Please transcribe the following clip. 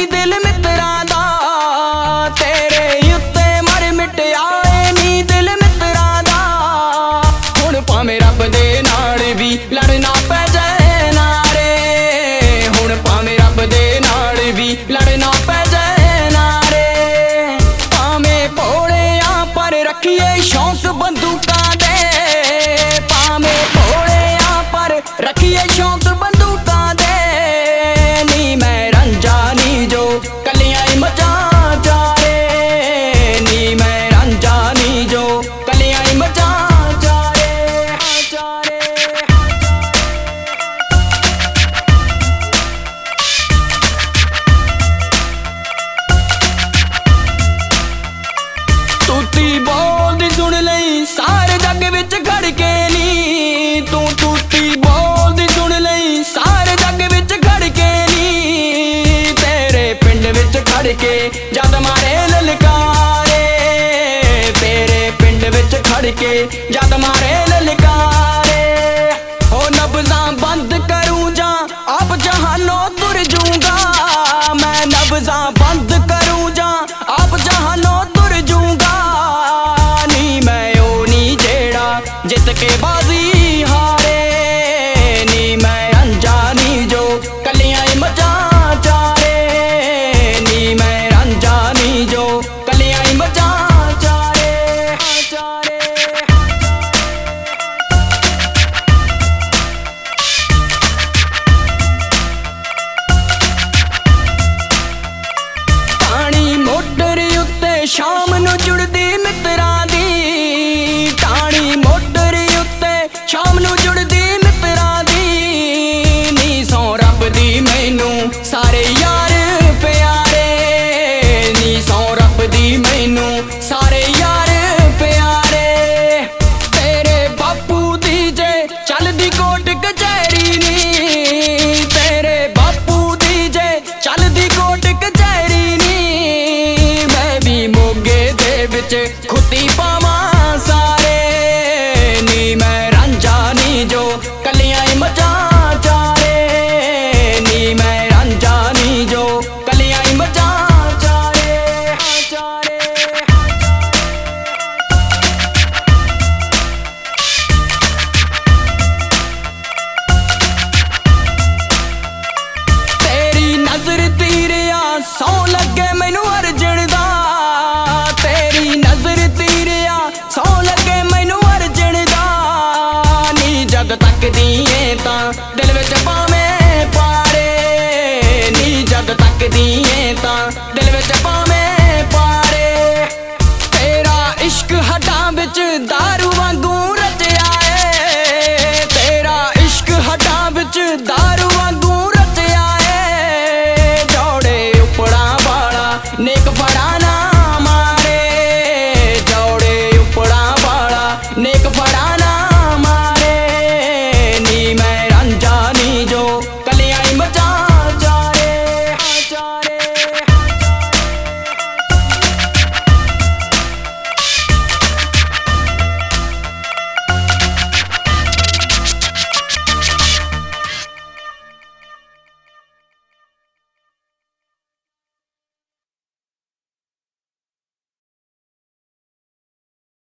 दिल मित्रां दा तेरे उत्ते मर मिटिया नी दिल मित्रां दा हुण भावें रब दे नाल भी लड़ना पै जाए ना रे हुण भावें रब दे नाल भी लड़ना पै जाए ना रे भावें भोले आ पर रखिए शौक बंदूकां दे भावें भोले आ पर रखिए शौक बंदूकां दे नी मैं रंजा नी जो कलियां ही मचा चारे नी मैं रंजा नी जो कलियां ही मचा चारे तूती बोलदी सुन लई सारे जग विच खड़ के नी तू तूती बोलदी सुन लई सारे जग विच खड़ के नी तेरे पिंड विच खड़ के जद मारे ललकारे तेरे पिंड विच खड़ के जद मारे ललकारे हो नब्ज़ां बंद करूं जा आप जहानों तुर जूंगा मैं नब्ज़ां बंद करूं जा आप जहानों तुर जूंगा नी मैं ओ नी जेड़ा जित के बाजी हारे नी मैं अनजानी जो कलियां ही मचा चारे नी मैं अनजानी जो कलियां ही मचा चारे टाणी मोटर उत्ते शाम नूं जुड़दी मित्रां दी टाणी मोटर उत्ते शाम नूं जुड़दी मित्रां दी नी सौ रब दी मैनू सारे यार प्यारे नी सौ रब दी मैनू सारे यार प्यारे तेरे बापू दी जे चलदी कोट कचहरी नी तेरे बापू दी जे चलदी कोट कचहरी नी मैं भी मोगे दे विच खुदी पावां सारे नी मैं रंजा नी जो कलियां ही मचा चारे नी मैं रंजा नी जो कलियां ही मचा चारे तेरी नजर तीरिया सौ लगे मैनू अर्जन दा तेरी नजर तीरिया सौ लगे मैनू अर्जन दा नी जद तक दिए तां दिल विच पावें पारे नी जद तक दिए तां दिल विच पावें